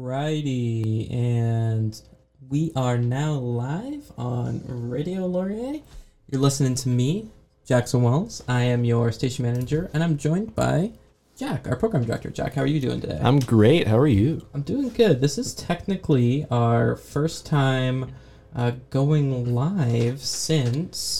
Alrighty, and we are now live on Radio Laurier. You're listening to me, Jackson Wells. I am your station manager, and I'm joined by Jack, our program director. Jack, how are you doing today? I'm great. How are you? I'm doing good. This is technically our first time going live since,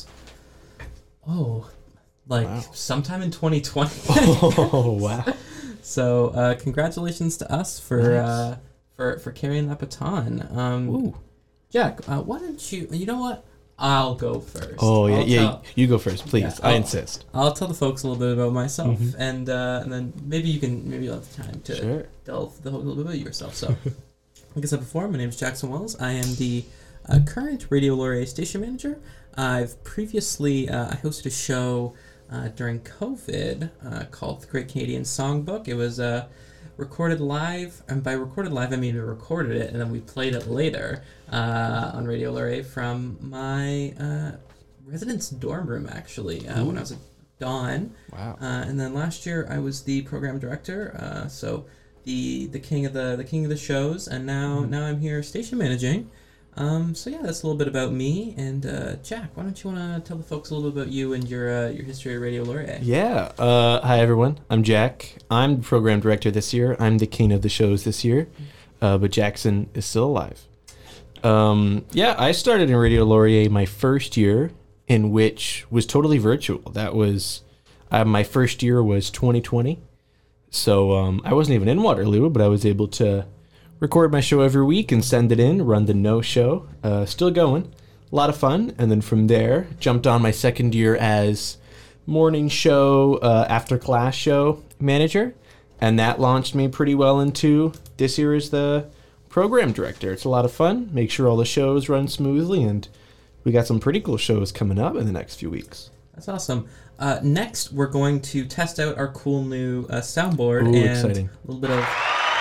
sometime in 2020. Oh, wow. So, congratulations to us for carrying that baton. Jack, why don't you know what? I'll go first. Oh, you go first, please. Yeah, I insist. I'll tell the folks a little bit about myself, and then maybe you'll have time to delve a little bit about yourself. So, like I said before, my name is Jackson Wells. I am the current Radio Laurier station manager. I've previously I hosted a show during COVID called The Great Canadian Songbook. It was recorded live, and by recorded live I mean we recorded it and then we played it later on Radio Laurier from my residence dorm room, actually, when I was at Dawn. Wow. And then last year I was the program director, so the king of the shows, and now I'm here station managing. So yeah, that's a little bit about me. And Jack, why don't you want to tell the folks a little bit about you and your history at Radio Laurier? Yeah. Hi, everyone. I'm Jack. I'm the program director this year. I'm the king of the shows this year. But Jackson is still alive. I started in Radio Laurier my first year, in which was totally virtual. That was, my first year was 2020. So I wasn't even in Waterloo, but I was able to record my show every week and send it in, run the No Show. Still going. A lot of fun. And then from there, jumped on my second year as morning show, after class show manager. And that launched me pretty well into this year as the program director. It's a lot of fun. Make sure all the shows run smoothly. And we got some pretty cool shows coming up in the next few weeks. That's awesome. Next, we're going to test out our cool new soundboard. Ooh, and exciting. A little bit of...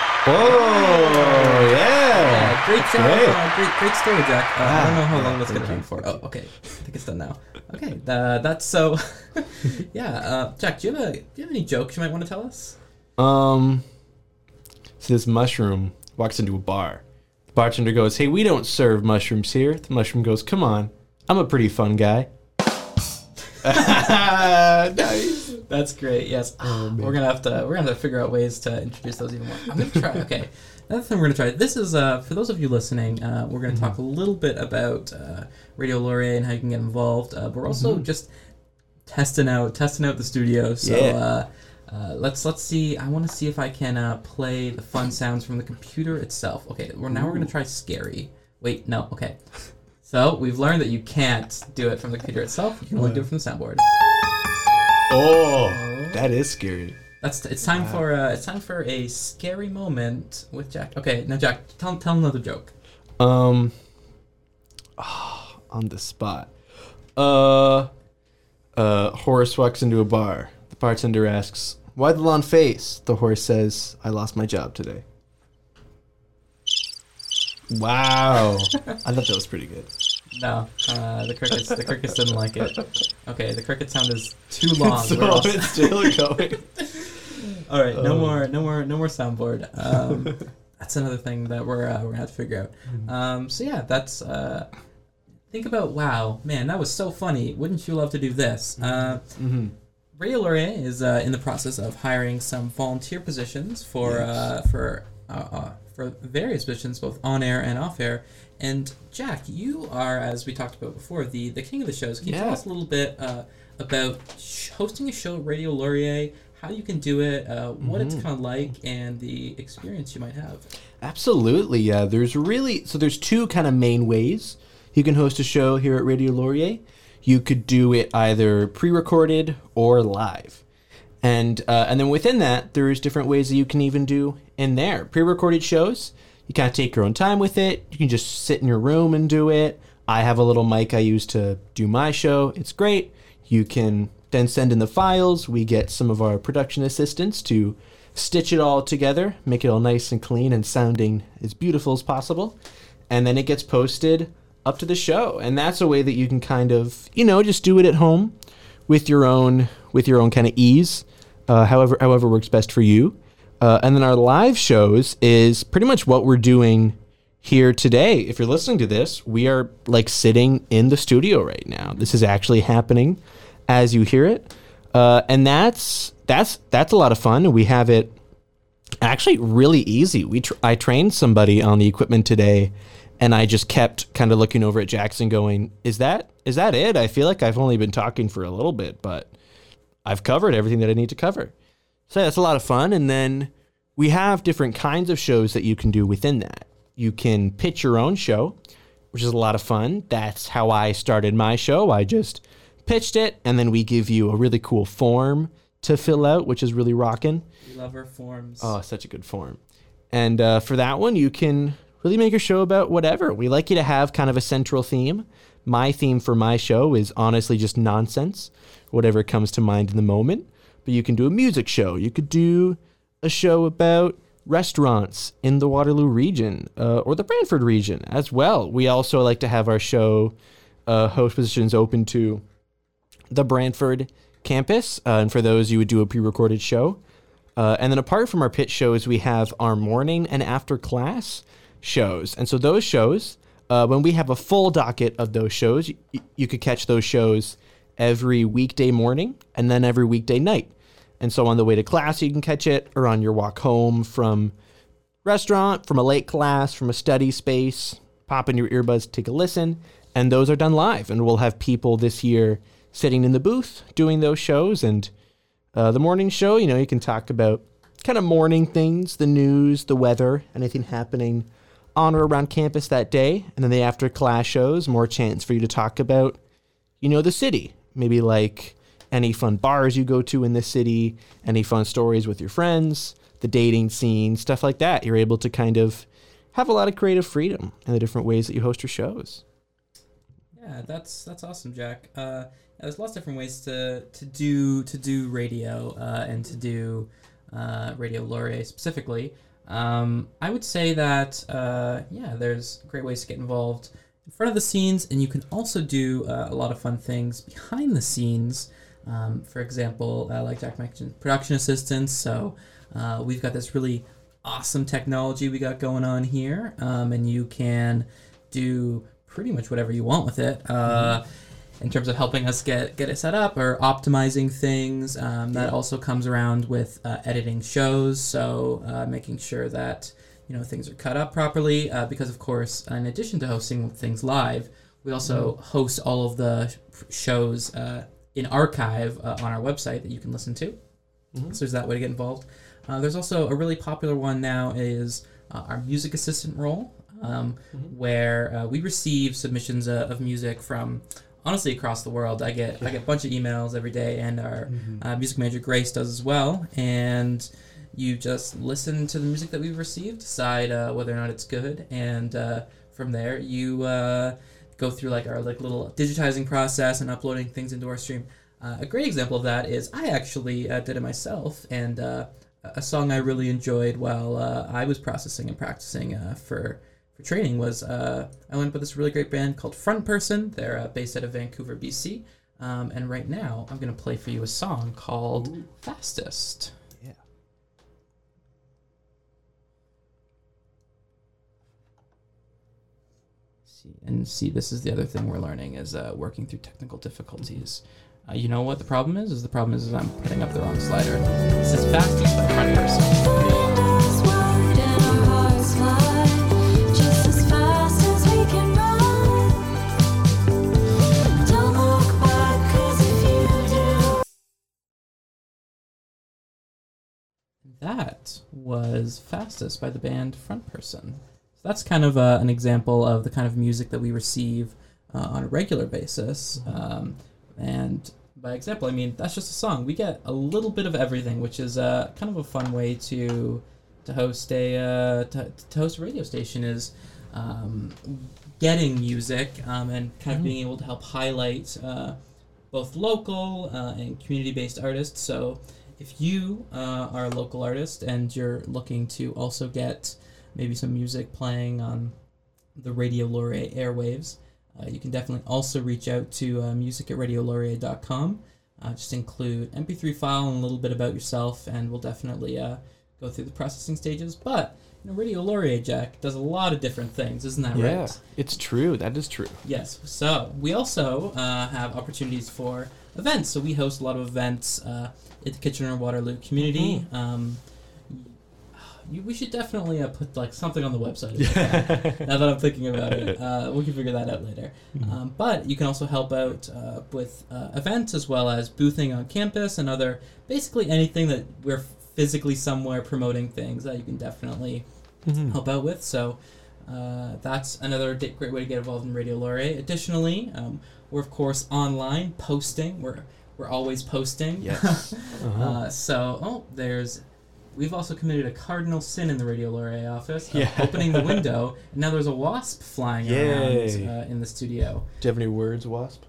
Oh, yeah. Great job. Great story, Jack. I don't know how long that's going to be for. Oh, okay. I think it's done now. Okay, that's so... yeah, Jack, do you have any jokes you might want to tell us? So this mushroom walks into a bar. The bartender goes, "Hey, we don't serve mushrooms here." The mushroom goes, "Come on, I'm a pretty fun guy." Nice. That's great. Yes, we're gonna have to figure out ways to introduce those even more. I'm gonna try. Okay, another thing we're gonna try. This is for those of you listening. We're gonna talk a little bit about Radio Laurier and how you can get involved. But we're also just testing out the studio. So let's see. I want to see if I can play the fun sounds from the computer itself. Okay, we're gonna try scary. Wait, no. Okay. So we've learned that you can't do it from the computer itself. You can only do it from the soundboard. Oh, that is scary. It's time for a scary moment with Jack. Okay, now Jack, tell another joke. On the spot. Horse walks into a bar. The bartender asks, "Why the long face?" The horse says, "I lost my job today." Wow. I thought that was pretty good. No, the crickets didn't like it. Okay, the cricket sound is too long. So it's still going. All right, no more soundboard. That's another thing that we're gonna have to figure out. So yeah, that's think about, wow, man, that was so funny. Wouldn't you love to do this? Radio Laurier is in the process of hiring some volunteer positions for various positions, both on air and off air. And Jack, you are, as we talked about before, the king of the shows. Can you tell us a little bit about hosting a show at Radio Laurier, how you can do it, what it's kind of like, and the experience you might have? Absolutely, yeah. There's two kind of main ways you can host a show here at Radio Laurier. You could do it either pre-recorded or live. And then within that, there's different ways that you can even do in there. Pre-recorded shows, you kind of take your own time with it. You can just sit in your room and do it. I have a little mic I use to do my show. It's great. You can then send in the files. We get some of our production assistants to stitch it all together, make it all nice and clean and sounding as beautiful as possible. And then it gets posted up to the show. And that's a way that you can kind of, just do it at home with your own kind of ease, however works best for you. And then our live shows is pretty much what we're doing here today. If you're listening to this, we are like sitting in the studio right now. This is actually happening as you hear it. And that's a lot of fun. We have it actually really easy. I trained somebody on the equipment today, and I just kept kind of looking over at Jackson going, is that it? I feel like I've only been talking for a little bit, but I've covered everything that I need to cover. So that's a lot of fun. And then we have different kinds of shows that you can do within that. You can pitch your own show, which is a lot of fun. That's how I started my show. I just pitched it, and then we give you a really cool form to fill out, which is really rocking. We love our forms. Oh, such a good form. And for that one, you can really make your show about whatever. We like you to have kind of a central theme. My theme for my show is honestly just nonsense, whatever comes to mind in the moment. But you can do a music show. You could do a show about restaurants in the Waterloo region or the Brantford region as well. We also like to have our show host positions open to the Brantford campus. And for those, you would do a pre-recorded show. And then apart from our pitch shows, we have our morning and after class shows. And so those shows, when we have a full docket of those shows, you could catch those shows every weekday morning and then every weekday night. And so on the way to class, you can catch it, or on your walk home from restaurant, from a late class, from a study space, pop in your earbuds, take a listen. And those are done live. And we'll have people this year sitting in the booth doing those shows. And the morning show, you can talk about kind of morning things, the news, the weather, anything happening on or around campus that day. And then the after class shows, more chance for you to talk about, the city. Maybe like any fun bars you go to in the city, any fun stories with your friends, the dating scene, stuff like that. You're able to kind of have a lot of creative freedom in the different ways that you host your shows. Yeah, that's awesome, Jack. There's lots of different ways to do radio and to do Radio Laurier specifically. I would say that there's great ways to get involved in front of the scenes, and you can also do a lot of fun things behind the scenes. For example, like Jack mentioned, production assistants. So we've got this really awesome technology we got going on here, and you can do pretty much whatever you want with it in terms of helping us get it set up or optimizing things. That also comes around with editing shows, so making sure that things are cut up properly, because of course, in addition to hosting things live, we also host all of the shows in archive on our website that you can listen to. So there's that way to get involved. There's also a really popular one now is our music assistant role, where we receive submissions of music from honestly across the world. I get a bunch of emails every day, and our music manager Grace does as well. And you just listen to the music that we've received, decide whether or not it's good, and from there you go through our little digitizing process and uploading things into our stream. A great example of that is I actually did it myself, and a song I really enjoyed while I was processing and practicing for training was I went with this really great band called Front Person. They're based out of Vancouver, BC, and right now I'm going to play for you a song called Fastest. See, this is the other thing we're learning is working through technical difficulties. You know what the problem is? The problem is I'm putting up the wrong slider. This is Fastest by Front Person. That was Fastest by the band Front Person. So that's kind of an example of the kind of music that we receive on a regular basis. And by example, I mean, that's just a song. We get a little bit of everything, which is kind of a fun way to host a radio station is getting music and kind of being able to help highlight both local and community-based artists. So if you are a local artist and you're looking to also get maybe some music playing on the Radio Laurier airwaves, you can definitely also reach out to music@radiolaurier.com. Just include MP3 file and a little bit about yourself, and we'll definitely go through the processing stages. But Radio Laurier, Jack, does a lot of different things, isn't that right? Yeah, it's true. That is true. Yes. So we also have opportunities for events. So we host a lot of events at the Kitchener-Waterloo community. We should definitely put like something on the website. Now that I'm thinking about it, we can figure that out later. But you can also help out with events as well as boothing on campus and basically anything that we're physically somewhere promoting things that you can definitely help out with. So that's another great way to get involved in Radio Laurier. Additionally, we're of course online posting. We're always posting. Yes. We've also committed a cardinal sin in the Radio Laurier office, opening the window, and now there's a wasp flying around in the studio. Do you have any words, wasp?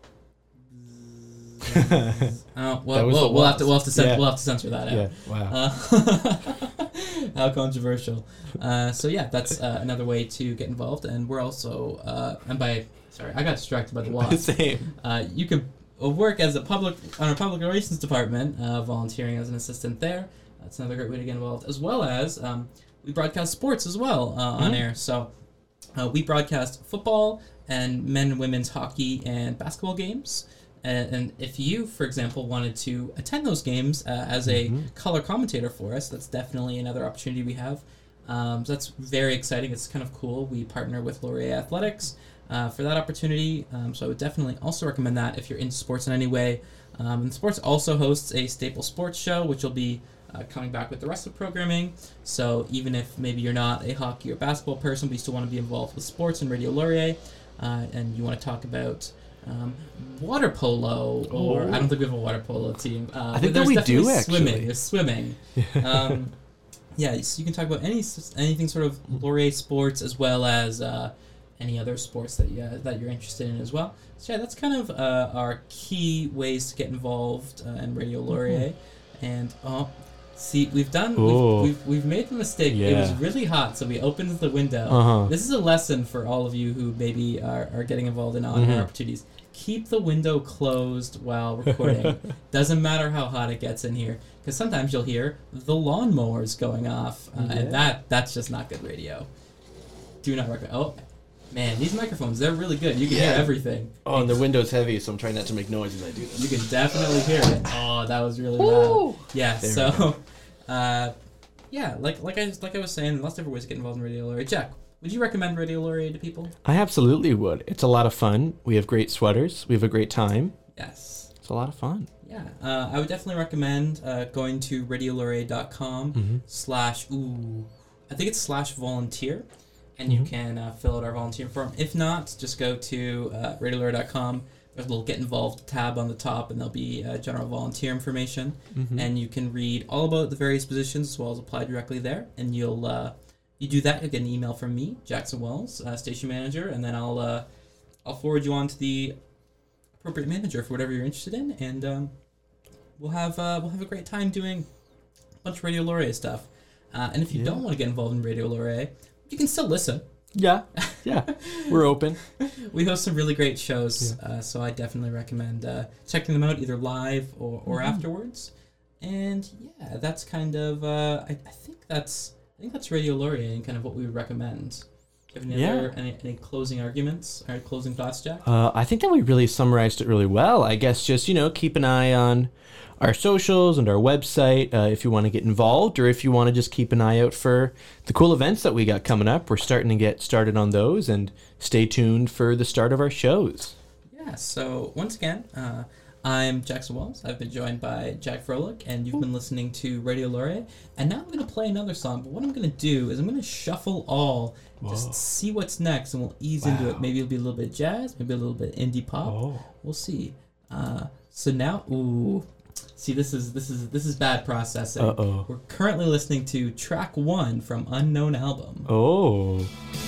We'll have to censor that out. Yeah. Wow. How controversial. That's another way to get involved, and we're also I got distracted by the wasp. Same. You could work as on our public relations department, volunteering as an assistant there. That's another great way to get involved, as well as we broadcast sports as well on air. So we broadcast football and men and women's hockey and basketball games. And if you, for example, wanted to attend those games as a color commentator for us, that's definitely another opportunity we have. So that's very exciting. It's kind of cool. We partner with Laurier Athletics for that opportunity. So I would definitely also recommend that if you're into sports in any way. And sports also hosts a staple sports show, which will be coming back with the rest of the programming. So even if maybe you're not a hockey or basketball person, but you still want to be involved with sports and Radio Laurier, and you want to talk about water polo, or I don't think we have a water polo team. I think that we do, actually. There's swimming. So you can talk about anything sort of Laurier sports, as well as any other sports that you're interested in as well. So that's kind of our key ways to get involved in Radio Laurier. And we've made the mistake. Yeah. It was really hot, so we opened the window. This is a lesson for all of you who maybe are getting involved in on-air opportunities. Keep the window closed while recording. Doesn't matter how hot it gets in here, because sometimes you'll hear the lawnmowers going off, and that's just not good radio. Do not recommend. Oh, man, these microphones, they're really good. You can hear everything. Oh, and the window's heavy, so I'm trying not to make noise as I do this. You can definitely hear it. Oh, that was really loud. Yeah, like I was saying, lots of different ways to get involved in Radio Laurier. Jack, would you recommend Radio Laurier to people? I absolutely would. It's a lot of fun. We have great sweaters. We have a great time. Yes. It's a lot of fun. Yeah. I would definitely recommend going to radiolaurier.com /volunteer. And you can fill out our volunteer form. If not, just go to radiolaurier.com. There's a little Get Involved tab on the top, and there'll be general volunteer information. And you can read all about the various positions as well as apply directly there. And you do that, you'll get an email from me, Jackson Wells, station manager, and then I'll forward you on to the appropriate manager for whatever you're interested in, and we'll have a great time doing a bunch of Radio Laurier stuff. And if you don't want to get involved in Radio Laurier, you can still listen. Yeah, we're open. We host some really great shows, so I definitely recommend checking them out either live or afterwards. And that's kind of I think that's Radio Laurier and kind of what we would recommend. Do you have any closing arguments or closing thoughts, Jack? I think that we really summarized it really well. I guess just keep an eye on our socials and our website if you want to get involved, or if you want to just keep an eye out for the cool events that we got coming up. We're starting to get started on those, and stay tuned for the start of our shows. Yeah, so once again, I'm Jackson Wells. I've been joined by Jack Froelich, and you've been listening to Radio Laurier. And now I'm going to play another song, but what I'm going to do is I'm going to shuffle all, just see what's next, and we'll ease into it. Maybe it'll be a little bit jazz, maybe a little bit indie pop. We'll see. So now, see, this is bad processing. We're currently listening to track 1 from Unknown Album.